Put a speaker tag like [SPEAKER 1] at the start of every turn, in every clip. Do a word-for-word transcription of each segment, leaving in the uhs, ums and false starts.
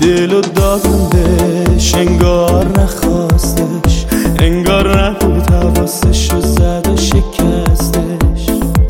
[SPEAKER 1] دلو دادم بهش، انگار نخواستش، انگار نبود حواسش، و زد و شکستش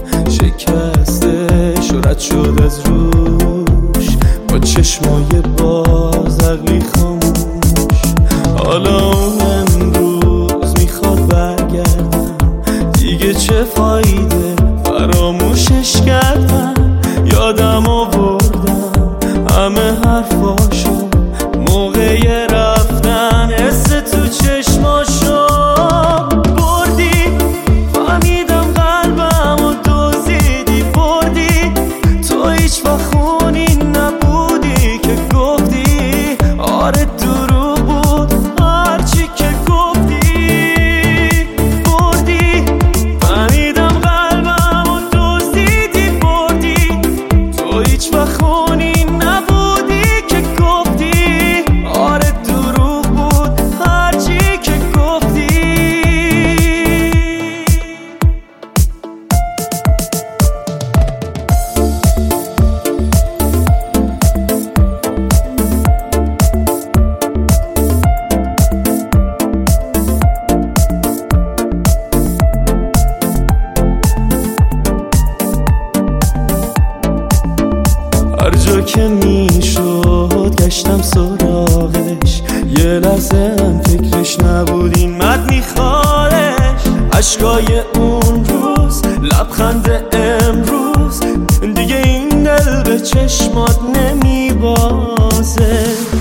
[SPEAKER 1] شکستش و رد شد از روش با چشمای باز، عقلی خاموش. حالا اون امروز میخواد برگردم، دیگه چه فایده فراموشش کردم. یادم آوردم همه حرفاشو موقع رفتن، حس تو چشماشو بردی، فهمیدم قلبم و دوزیدی بردی. تو هیچ وقت خونی نبودی که گفتی آره دروغ بود هرچی که گفتی بردی. فهمیدم قلبم و دوزیدی بردی، تو هیچ وقت خونی نبودی که گفتی آره دروغ بود هرچی که گفتی. هر جا که میشد گشتم سراغش، یه لحظه هم فکرش نبود این مرد میخوادش. عشقای اون روز، لبخند امروز، دیگه این دل به چشمات نمیبازه.